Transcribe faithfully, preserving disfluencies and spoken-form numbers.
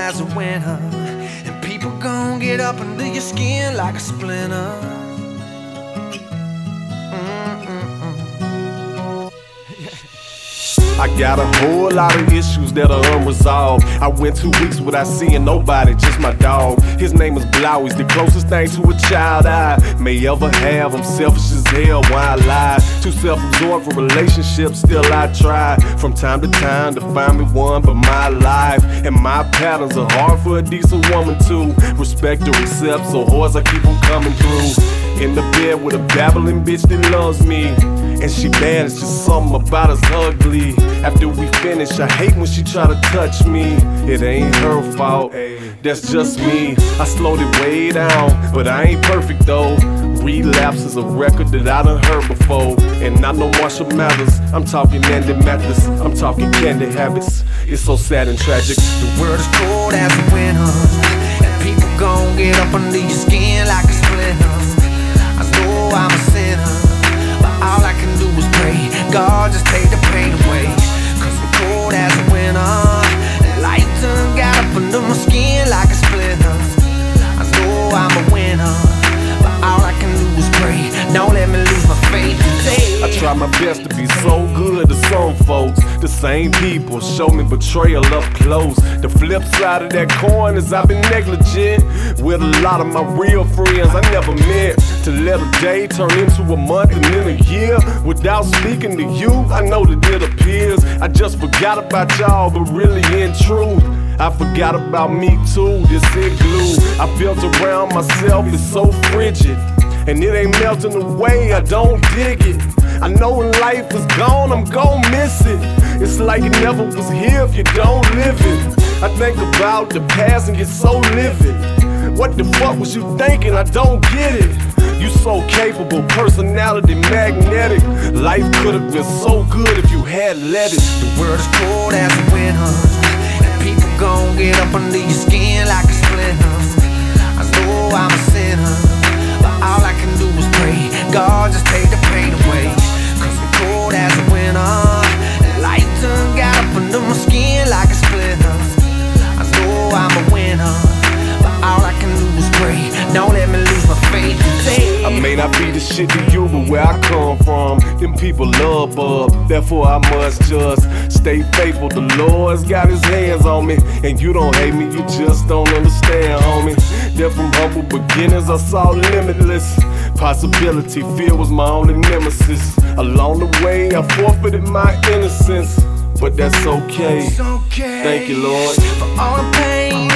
as a winter, and people gon' get up under your skin like a splinter. I got a whole lot of issues that are unresolved. I went two weeks without seeing nobody, just my dog. His name is Blau, he's the closest thing to a child I may ever have. I'm selfish as hell, why I lie? Too self-absorbed for relationships, still I try from time to time to find me one, but my life and my patterns are hard for a decent woman to respect or accept, so hard I keep on coming through. In the bed with a babbling bitch that loves me, and she bad, it's just something about us ugly. After we finish, I hate when she try to touch me. It ain't her fault, that's just me. I slowed it way down, but I ain't perfect though. Relapse is a record that I done heard before. And not no Marshall Mathers, I'm talking Andy Mathis, I'm talking candy habits. It's so sad and tragic. The world is cold as a winter, and people gon' get up under your skin like a splinter. I know I'm a sinner, but all I can do is pray, God just take the pain away. Cause we're cold as a winter, and light done got up under my skin like a splinter. I know I'm a winner, but all I can do is pray, don't let me lose my faith today. I try my best to be so good to some folks. The same people show me betrayal up close. The flip side of that coin is I've been negligent with a lot of my real friends I never met. To let a day turn into a month and then a year without speaking to you, I know that it appears I just forgot about y'all, but really in truth I forgot about me too. This igloo I built around myself is so frigid, and it ain't melting away, I don't dig it. I know when life is gone, I'm gon' miss it. It's like it never was here if you don't live it. I think about the past and get so livid. What the fuck was you thinking? I don't get it. You so capable, personality magnetic. Life could've been so good if you had let it. The world is cold as a winter, and people gon' get up under your skin like a splinter. I know I'm a sinner, but all I can do is pray, God just take the pain away. Cause we're cold as a winter, and light done got up under my skin like a splinter. I know I'm a winner, but all I can do is pray, don't let me lose my faith today. I may not be the shit to you, but where I come from, them people love Bub. Therefore I must just stay faithful. The Lord's got his hands on me, and you don't hate me, you just don't understand, homie. That from humble beginnings I saw limitless possibility. Fear was my only nemesis. Along the way I forfeited my innocence, but that's okay. It's okay. Thank you, Lord. For all the pain